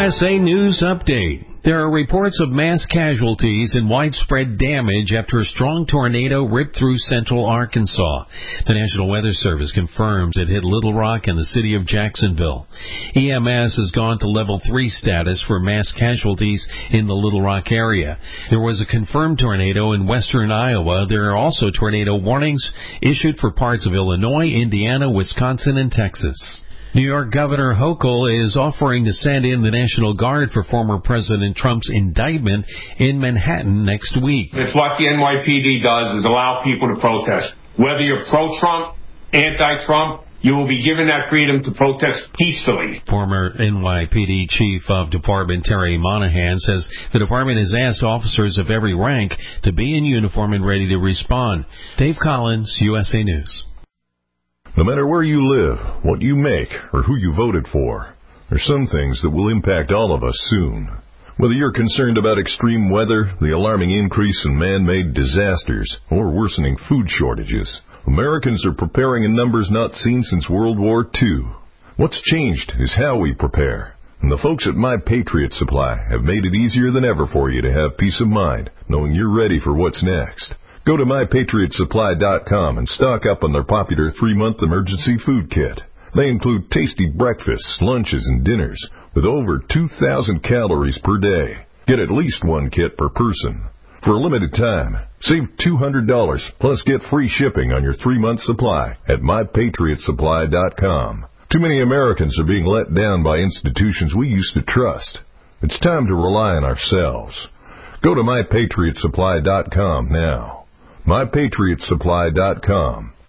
USA News Update. There are reports of mass casualties and widespread damage after a strong tornado ripped through central Arkansas. The National Weather Service confirms it hit Little Rock and the city of Jacksonville. EMS has gone to level 3 status for mass casualties in the Little Rock area. There was a confirmed tornado in western Iowa. There are also tornado warnings issued for parts of Illinois, Indiana, Wisconsin, and Texas. New York Governor Hochul is offering to send in the National Guard for former President Trump's indictment in Manhattan next week. It's what the NYPD does, is allow people to protest. Whether you're pro-Trump, anti-Trump, you will be given that freedom to protest peacefully. Former NYPD Chief of Department Terry Monahan says the department has asked officers of every rank to be in uniform and ready to respond. Dave Collins, USA News. No matter where you live, what you make, or who you voted for, there's some things that will impact all of us soon. Whether you're concerned about extreme weather, the alarming increase in man-made disasters, or worsening food shortages, Americans are preparing in numbers not seen since World War II. What's changed is how we prepare. And the folks at My Patriot Supply have made it easier than ever for you to have peace of mind, knowing you're ready for what's next. Go to MyPatriotSupply.com and stock up on their popular 3-month emergency food kit. They include tasty breakfasts, lunches, and dinners with over 2,000 calories per day. Get at least one kit per person. For a limited time, save $200 plus get free shipping on your 3-month supply at MyPatriotSupply.com. Too many Americans are being let down by institutions we used to trust. It's time to rely on ourselves. Go to MyPatriotSupply.com now. MyPatriotSupply.com.